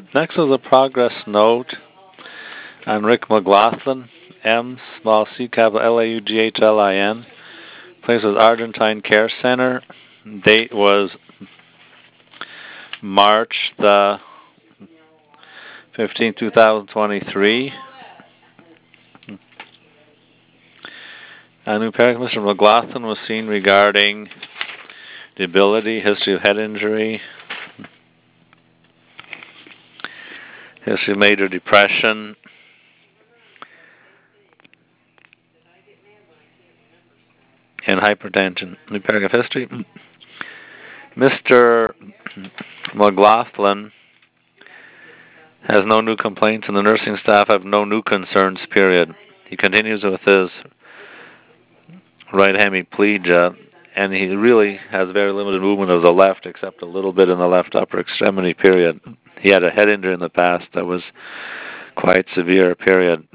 Next is a progress note on Rick McLaughlin, M, small c, capital Laughlin. Place was Argentine Care Center. Date was March the 15th, 2023. A new paragraph, Mr. McLaughlin was seen regarding debility, history of head injury, history of major depression, and hypertension. New paragraph history. Mr. McLaughlin has no new complaints, and the nursing staff have no new concerns, period. He continues with his right hemiplegia, and he really has very limited movement of the left, except a little bit in the left upper extremity, period. He had a head injury in the past that was quite severe, period.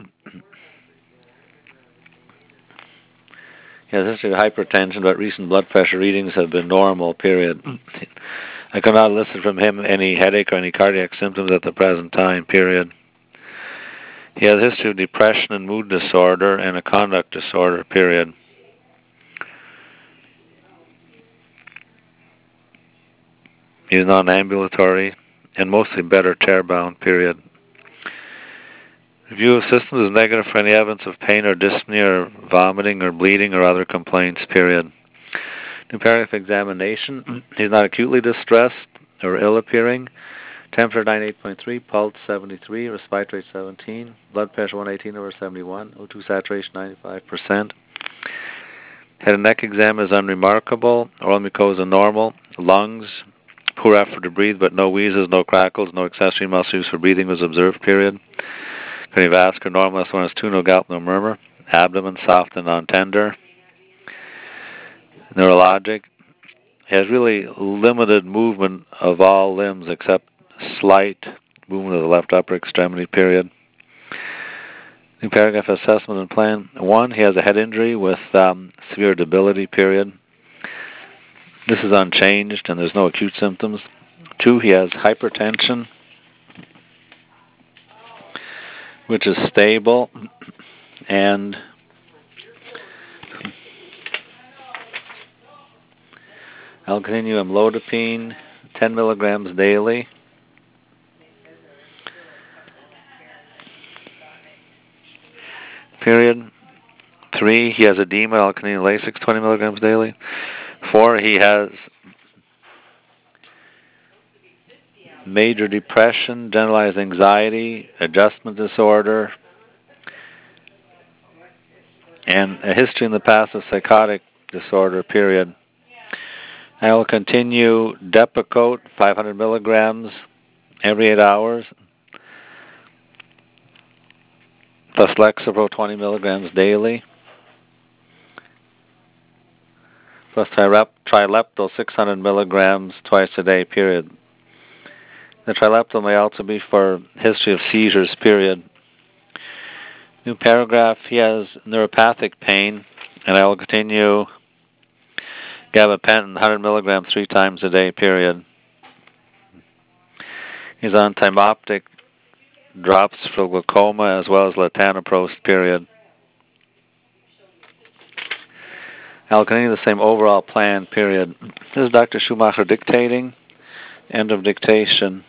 He has a history of hypertension, but recent blood pressure readings have been normal, period. I could not elicit from him any headache or any cardiac symptoms at the present time, period. He has a history of depression and mood disorder and a conduct disorder, period. He is non-ambulatory and mostly bed or chair-bound, period. Review of systems is negative for any evidence of pain or dyspnea or vomiting or bleeding or other complaints, period. New paragraph examination. He's not acutely distressed or ill-appearing. Temperature 98.3, pulse 73, respiratory 17, blood pressure 118/71, O2 saturation 95%. Head and neck exam is unremarkable. Oral mucosa normal. Lungs, poor effort to breathe, but no wheezes, no crackles, no accessory muscle use for breathing was observed, period. Cardiovascular normal, S1S2, no gout, no murmur. Abdomen soft and non-tender. Neurologic, has really limited movement of all limbs except slight movement of the left upper extremity, period. New paragraph assessment and plan. 1, he has a head injury with severe debility, period. This is unchanged and there's no acute symptoms. 2, he has hypertension, which is stable, and I'll continue amlodipine, 10 milligrams daily. Period. 3, he has edema, alkaline Lasix, 20 milligrams daily. 4, he has major depression, generalized anxiety, adjustment disorder, and a history in the past of psychotic disorder, period. I will continue Depakote, 500 milligrams every 8 hours, plus Lexapro, 20 milligrams daily, plus Trileptal, 600 milligrams twice a day, period. The Trileptal may also be for history of seizures, period. New paragraph, he has neuropathic pain, and I will continue gabapentin, 100 milligrams 3 times a day, period. He's on thymoptic drops for glaucoma as well as latanoprost, period. I'll continue the same overall plan, period. This is Dr. Schumacher dictating. End of dictation.